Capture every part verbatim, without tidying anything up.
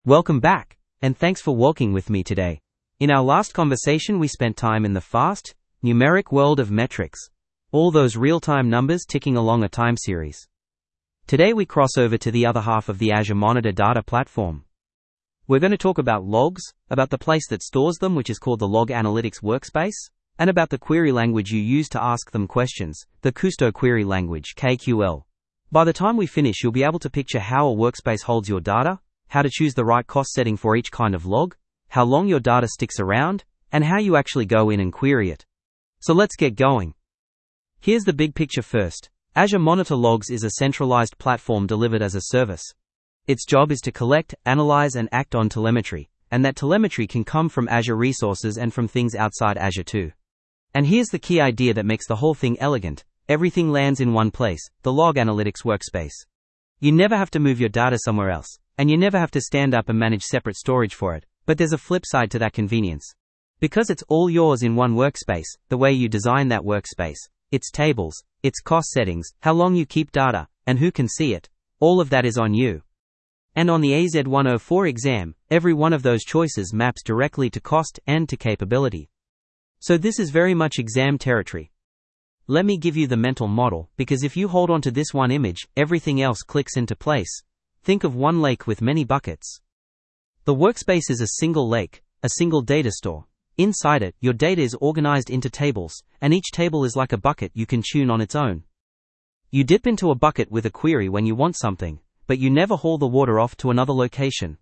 Welcome back, and thanks for walking with me today. In our last conversation, we spent time in the fast, numeric world of metrics, all those real-time numbers ticking along a time series. Today we cross over to the other half of the Azure Monitor data platform. We're going to talk about logs, about the place that stores them, which is called the Log Analytics Workspace, and about the query language you use to ask them questions, the Kusto Query Language, K Q L. By the time we finish, you'll be able to picture how a workspace holds your data, how to choose the right cost setting for each kind of log, how long your data sticks around, and how you actually go in and query it. So let's get going. Here's the big picture first. Azure Monitor Logs is a centralized platform delivered as a service. Its job is to collect, analyze, and act on telemetry, and that telemetry can come from Azure resources and from things outside Azure too. And here's the key idea that makes the whole thing elegant. Everything lands in one place, the Log Analytics Workspace. You never have to move your data somewhere else, and you never have to stand up and manage separate storage for it. But there's a flip side to that convenience. Because it's all yours in one workspace, the way you design that workspace, its tables, its cost settings, how long you keep data, and who can see it, all of that is on you. And on the A Z one oh four exam, every one of those choices maps directly to cost and to capability. So this is very much exam territory. Let me give you the mental model, because if you hold on to this one image, everything else clicks into place. Think of one lake with many buckets. The workspace is a single lake, a single data store. Inside it, your data is organized into tables, and each table is like a bucket you can tune on its own. You dip into a bucket with a query when you want something, but you never haul the water off to another location.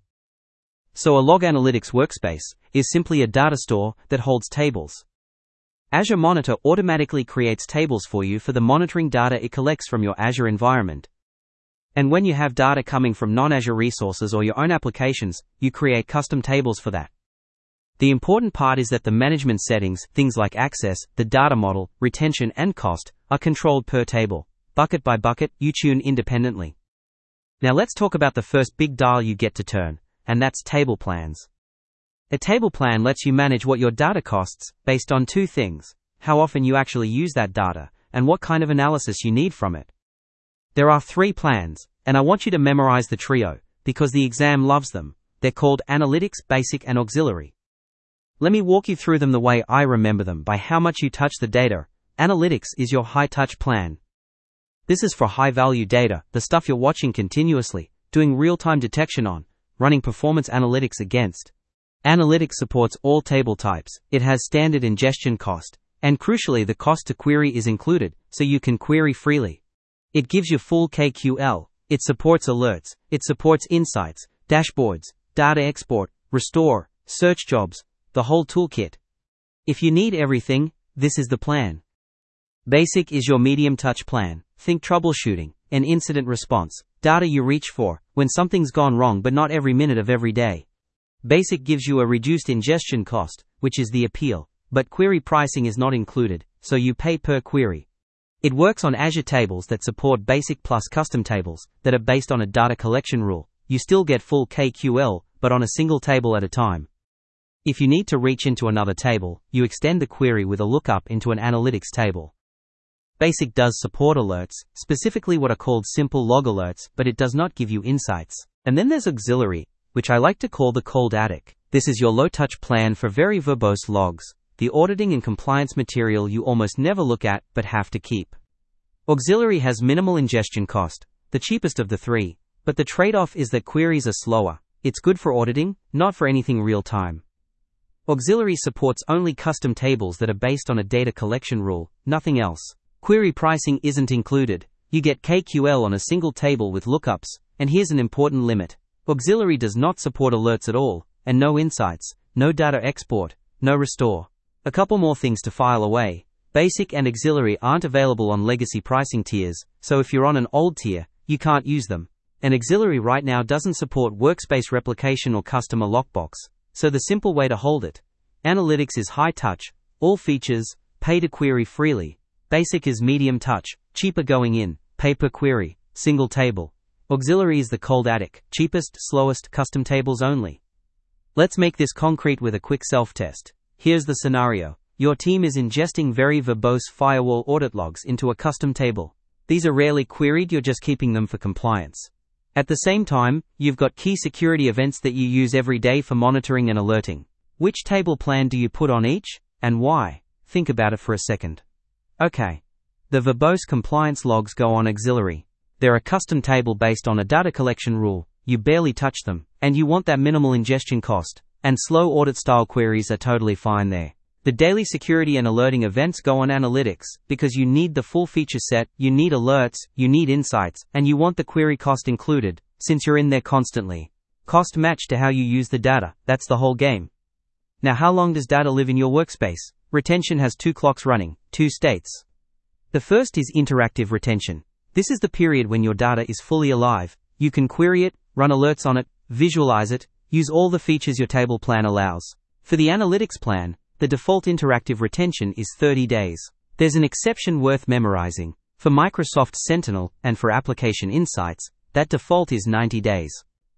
So a Log Analytics Workspace is simply a data store that holds tables. Azure Monitor automatically creates tables for you for the monitoring data it collects from your Azure environment. And when you have data coming from non-Azure resources or your own applications, you create custom tables for that. The important part is that the management settings, things like access, the data model, retention, and cost, are controlled per table. Bucket by bucket, you tune independently. Now let's talk about the first big dial you get to turn, and that's table plans. A table plan lets you manage what your data costs, based on two things: how often you actually use that data, and what kind of analysis you need from it. There are three plans, and I want you to memorize the trio, because the exam loves them. They're called Analytics, Basic, and Auxiliary. Let me walk you through them the way I remember them by how much you touch the data. Analytics is your high-touch plan. This is for high-value data, the stuff you're watching continuously, doing real-time detection on, running performance analytics against. Analytics supports all table types, it has standard ingestion cost, and crucially the cost to query is included, so you can query freely. It gives you full K Q L, it supports alerts, it supports insights, dashboards, data export, restore, search jobs, the whole toolkit. If you need everything, this is the plan. Basic is your medium touch plan. Think troubleshooting, an incident response, data you reach for, when something's gone wrong but not every minute of every day. Basic gives you a reduced ingestion cost, which is the appeal, but query pricing is not included, so you pay per query. It works on Azure tables that support Basic plus custom tables that are based on a data collection rule. You still get full K Q L, but on a single table at a time. If you need to reach into another table, you extend the query with a lookup into an analytics table. Basic does support alerts, specifically what are called simple log alerts, but it does not give you insights. And then there's Auxiliary, which I like to call the cold attic. This is your low-touch plan for very verbose logs, the auditing and compliance material you almost never look at but have to keep. Auxiliary has minimal ingestion cost, the cheapest of the three, but the trade-off is that queries are slower. It's good for auditing, not for anything real-time. Auxiliary supports only custom tables that are based on a data collection rule, nothing else. Query pricing isn't included. You get K Q L on a single table with lookups, and here's an important limit. Auxiliary does not support alerts at all, and no insights, no data export, no restore. A couple more things to file away. Basic and Auxiliary aren't available on legacy pricing tiers, so if you're on an old tier, you can't use them. And Auxiliary right now doesn't support workspace replication or customer lockbox, so the simple way to hold it. Analytics is high touch, all features, pay to query freely. Basic is medium touch, cheaper going in, pay per query, single table. Auxiliary is the cold attic, cheapest, slowest, custom tables only. Let's make this concrete with a quick self-test. Here's the scenario. Your team is ingesting very verbose firewall audit logs into a custom table. These are rarely queried, you're just keeping them for compliance. At the same time, you've got key security events that you use every day for monitoring and alerting. Which table plan do you put on each, and why? Think about it for a second. Okay. The verbose compliance logs go on auxiliary. They're a custom table based on a data collection rule. You barely touch them, and you want that minimal ingestion cost, and slow audit style queries are totally fine there. The daily security and alerting events go on analytics, because you need the full feature set, you need alerts, you need insights, and you want the query cost included, since you're in there constantly. Cost match to how you use the data, that's the whole game. Now, how long does data live in your workspace? Retention has two clocks running, two states. The first is interactive retention. This is the period when your data is fully alive. You can query it, run alerts on it, visualize it, use all the features your table plan allows. For the analytics plan, the default interactive retention is thirty days. There's an exception worth memorizing. For Microsoft Sentinel, and for Application Insights, that default is ninety days.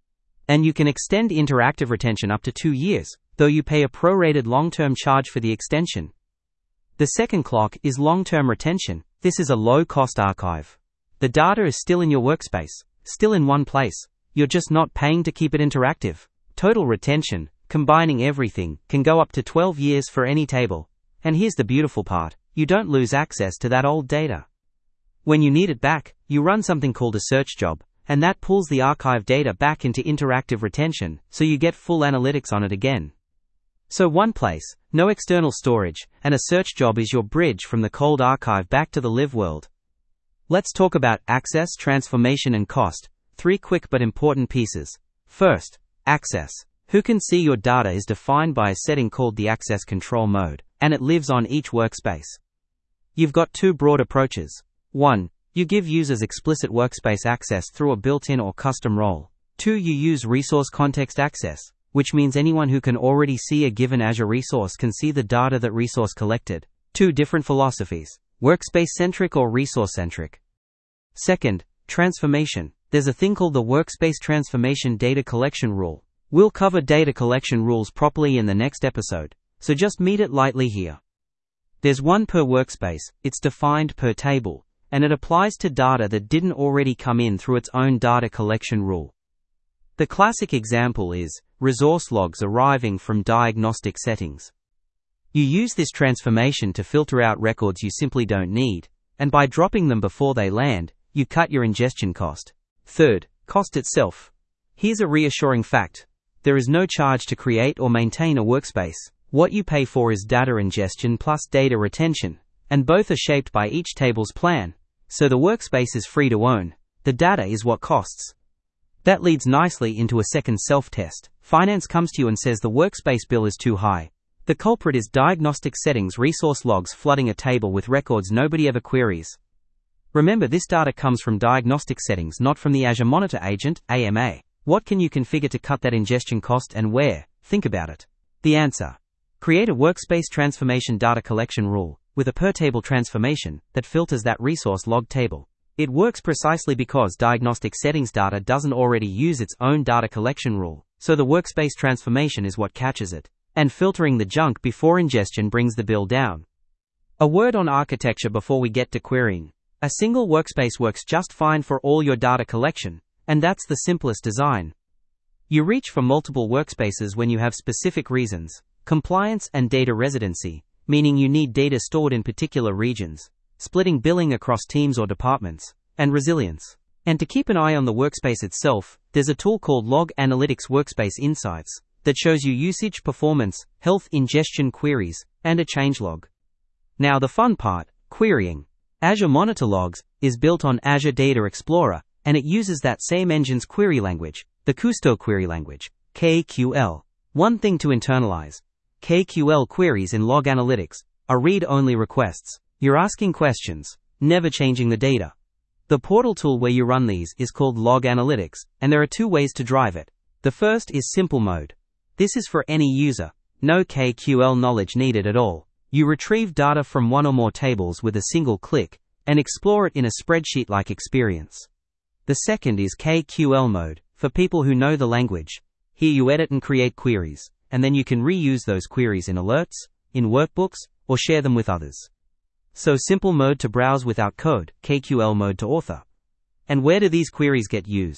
And you can extend interactive retention up to two years, though you pay a prorated long-term charge for the extension. The second clock is long-term retention. This is a low-cost archive. The data is still in your workspace, still in one place. You're just not paying to keep it interactive. Total retention, combining everything, can go up to twelve years for any table. And here's the beautiful part. You don't lose access to that old data. When you need it back, you run something called a search job, and that pulls the archive data back into interactive retention, so you get full analytics on it again. So one place, no external storage, and a search job is your bridge from the cold archive back to the live world. Let's talk about access, transformation, and cost. Three quick but important pieces. First, access. Who can see your data is defined by a setting called the access control mode, and it lives on each workspace. You've got two broad approaches. One, you give users explicit workspace access through a built-in or custom role. Two, you use resource context access, which means anyone who can already see a given Azure resource can see the data that resource collected. Two different philosophies, workspace-centric or resource-centric. Second, transformation. There's a thing called the Workspace Transformation Data Collection Rule. We'll cover data collection rules properly in the next episode, so just meet it lightly here. There's one per workspace, it's defined per table, and it applies to data that didn't already come in through its own data collection rule. The classic example is resource logs arriving from diagnostic settings. You use this transformation to filter out records you simply don't need, and by dropping them before they land, you cut your ingestion cost. Third, cost itself. Here's a reassuring fact. There is no charge to create or maintain a workspace. What you pay for is data ingestion plus data retention, and both are shaped by each table's plan, so the workspace is free to own. The data is what costs. That leads nicely into a second self-test. Finance comes to you and says the workspace bill is too high. The culprit is diagnostic settings resource logs flooding a table with records nobody ever queries. Remember, this data comes from diagnostic settings, not from the Azure Monitor Agent, A M A. What can you configure to cut that ingestion cost, and where? Think about it. The answer. Create a workspace transformation data collection rule, with a per table transformation, that filters that resource log table. It works precisely because diagnostic settings data doesn't already use its own data collection rule, so the workspace transformation is what catches it. And filtering the junk before ingestion brings the bill down. A word on architecture before we get to querying. A single workspace works just fine for all your data collection, and that's the simplest design. You reach for multiple workspaces when you have specific reasons: compliance and data residency, meaning you need data stored in particular regions, splitting billing across teams or departments, and resilience. And to keep an eye on the workspace itself, there's a tool called Log Analytics Workspace Insights that shows you usage, performance, health, ingestion queries, and a changelog. Now the fun part, querying. Azure Monitor Logs is built on Azure Data Explorer, and it uses that same engine's query language, the Kusto query language, K Q L. One thing to internalize. K Q L queries in Log Analytics are read-only requests. You're asking questions, never changing the data. The portal tool where you run these is called Log Analytics, and there are two ways to drive it. The first is simple mode. This is for any user. No K Q L knowledge needed at all. You retrieve data from one or more tables with a single click, and explore it in a spreadsheet-like experience. The second is K Q L mode, for people who know the language. Here you edit and create queries, and then you can reuse those queries in alerts, in workbooks, or share them with others. So simple mode to browse without code, K Q L mode to author. And where do these queries get used?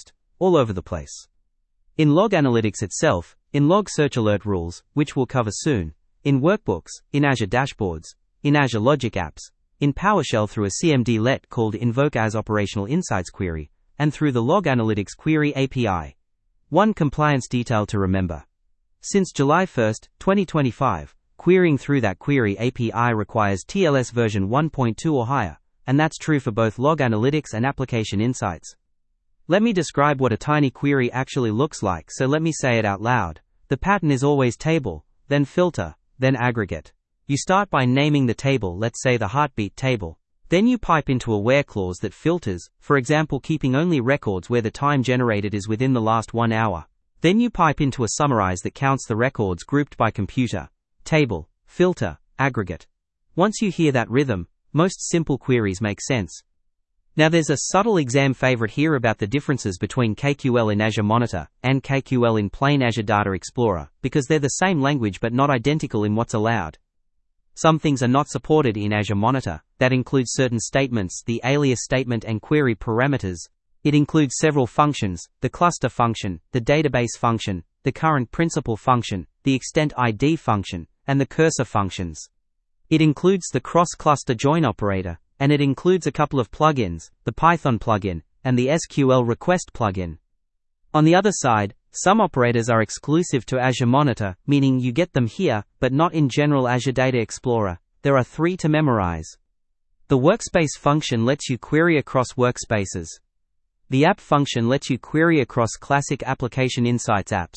all over the place. In Log Analytics itself, in Log Search Alert Rules, which we'll cover soon, in Workbooks, in Azure Dashboards, in Azure Logic Apps, in PowerShell through a C M D let called Invoke as Operational Insights Query, and through the Log Analytics Query A P I. One compliance detail to remember. Since July first, twenty twenty-five, querying through that query A P I requires T L S version one point two or higher, and that's true for both Log Analytics and Application Insights. Let me describe what a tiny query actually looks like, so let me say it out loud. The pattern is always table, then filter, then aggregate. You start by naming the table, let's say the heartbeat table. Then you pipe into a where clause that filters, for example keeping only records where the time generated is within the last one hour. Then you pipe into a summarize that counts the records grouped by computer, table, filter, aggregate. Once you hear that rhythm, most simple queries make sense. Now there's a subtle exam favorite here about the differences between K Q L in Azure Monitor and K Q L in plain Azure Data Explorer, because they're the same language but not identical in what's allowed. Some things are not supported in Azure Monitor. That includes certain statements, the alias statement and query parameters. It includes several functions, the cluster function, the database function, the current principal function, the extent I D function, and the cursor functions. It includes the cross-cluster join operator, and it includes a couple of plugins, the Python plugin, and the S Q L request plugin. On the other side, some operators are exclusive to Azure Monitor, meaning you get them here, but not in general Azure Data Explorer. There are three to memorize. The workspace function lets you query across workspaces. The app function lets you query across classic Application Insights apps.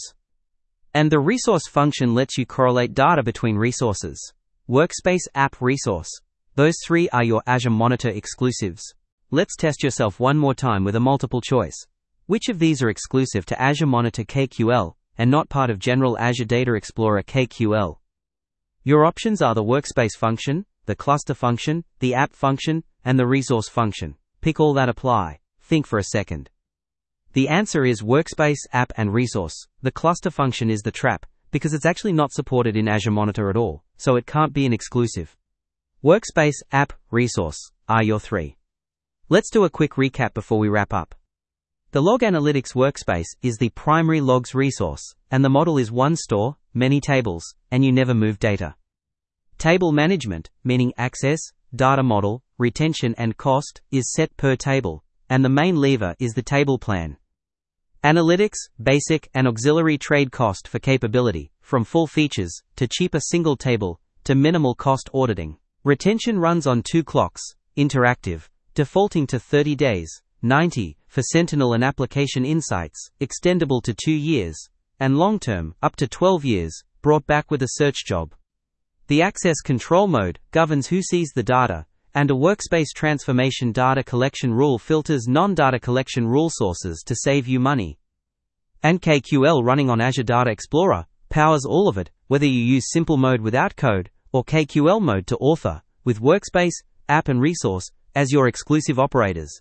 And the resource function lets you correlate data between resources. Workspace, app, resource. Those three are your Azure Monitor exclusives. Let's test yourself one more time with a multiple choice. Which of these are exclusive to Azure Monitor K Q L, and not part of general Azure Data Explorer K Q L? Your options are the workspace function, the cluster function, the app function, and the resource function. Pick all that apply. Think for a second. The answer is workspace, app, and resource. The cluster function is the trap, because it's actually not supported in Azure Monitor at all, so it can't be an exclusive. Workspace, app, resource are your three. Let's do a quick recap before we wrap up. The Log Analytics workspace is the primary logs resource, and the model is one store, many tables, and you never move data. Table management, meaning access, data model, retention and cost, is set per table, and the main lever is the table plan. Analytics, basic and auxiliary trade cost for capability, from full features, to cheaper single table, to minimal cost auditing. Retention runs on two clocks, interactive, defaulting to thirty days, ninety, for Sentinel and Application Insights, extendable to two years, and long-term, up to twelve years, brought back with a search job. The access control mode governs who sees the data, and a workspace transformation data collection rule filters non-data collection rule sources to save you money. And K Q L running on Azure Data Explorer powers all of it, whether you use simple mode without code, or K Q L mode to author, with workspace, app and resource as your exclusive operators.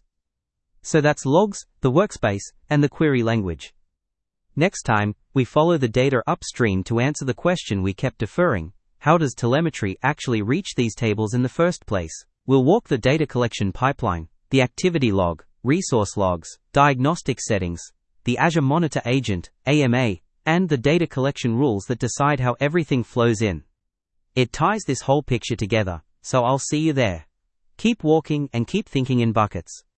So that's logs, the workspace, and the query language. Next time, we follow the data upstream to answer the question we kept deferring: how does telemetry actually reach these tables in the first place? We'll walk the data collection pipeline, the activity log, resource logs, diagnostic settings, the Azure Monitor Agent, A M A, and the data collection rules that decide how everything flows in. It ties this whole picture together, so I'll see you there. Keep walking and keep thinking in buckets.